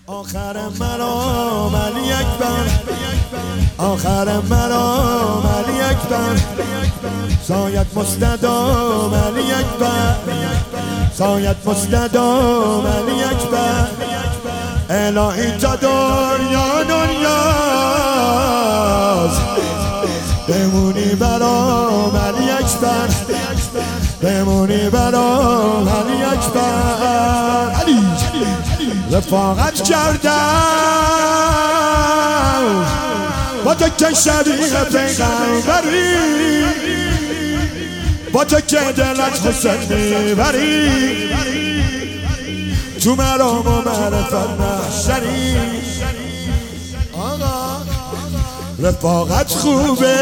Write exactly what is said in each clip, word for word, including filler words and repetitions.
آخر مرام علی اکبر، آخر مرام علی اکبر، سایت مستدام علی اکبر، سایت مستدام علی اکبر. الهی تا دنیا دنیاست، بمونی برام علی اکبر، بمونی برام علی اکبر. علی رفاقت کردم با تو که شبیه پیغمبری، با تو که دلت حسن میبری، تو مرام و معرفت محشری. آقا رفاقت خوبه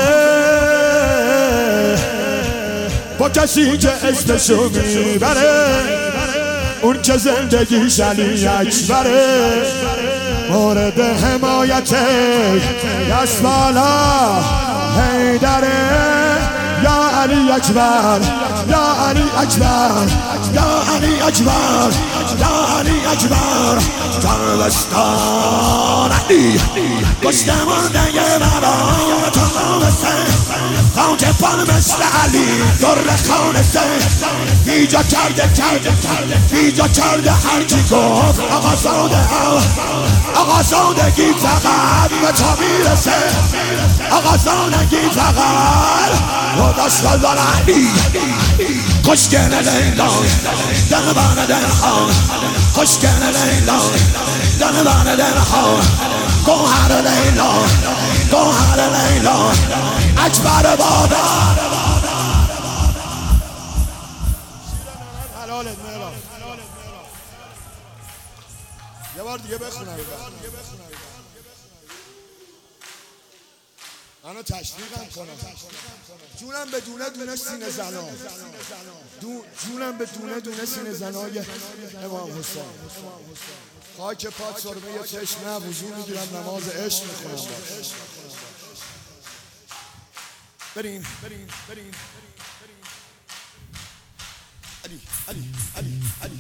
با کسی که اسمشو میبره، اون که زندگیش علی اکبره، مورد حمایت دست بالا حیدره. یا علی اکبر، یا علی اکبر، یا علی اکبر، یا علی اکبر. تربستان علی پشت مرده مرام تو مثل خاک پا مثل علی در خانسته ایجاد کرده کرده ایجاد کرده هر کی گفت آقا زاده آقا زادگی فقط به تو میرسه، آقا زادگی فقط رو دست بزن علی. خوشگل لیلا دلبان دلها، خوشگل لیلا دلبان دلها، گوهر لیلا گوهر لیلا اکبر بابا. حلالت مهران یه بار دیگه بخونم، منو تشویقم کنم. جونم به دونه دونه سینه زنا، جونم به دونه دونه سینه زنای امام حسین. خاک پات سرمه چشمه، وضو میگیرم نماز عشق میخونم. بریم بریم بریم علی علی علی علی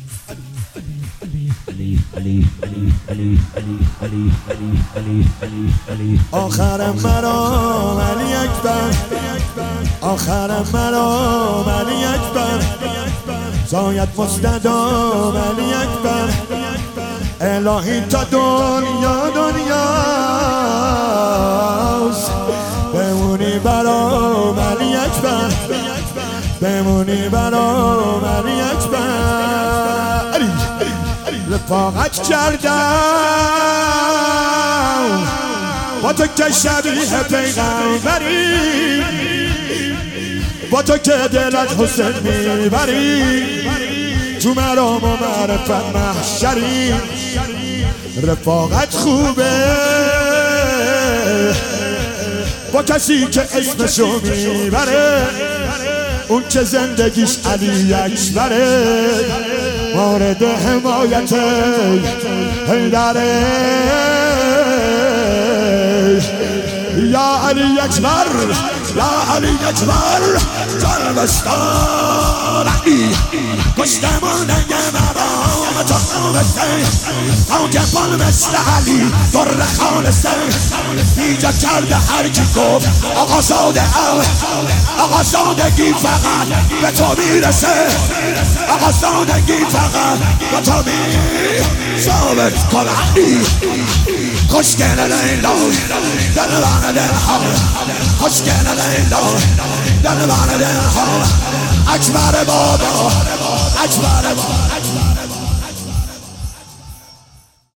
علی. آخر مرام علی اکبر، آخر مرام علی اکبر، سایت مستدام علی اکبر. الهی تا دنیا دنیاست، بمونی برام علی اکبر، بمونی برام علی اکبر. رفاقت کردم با تو که شبیه پیغمبری، با تو که دلت حسن میبری، تو مرام و معرفت محشری. رفاقت خوبه با کسی که اسمشو میبره، اون که زندگیش علی اکبره، مورد حمایت حیدره. یا علی اکبر، یا علی اکبر. تربستان علی پشت مرده مرام تو مثل خاک پا مثل علی در خانسته ایجاد کرده هر کی گفت آقا زاده آقا زادگی فقط به تو میرسه، آقا زادگی فقط به تو میرسه. ثابت کن علی. خوشگل لیلا دلبان دلها، خوشگل لیلا دلبان دلها اکبر بابا، اکبر بابا.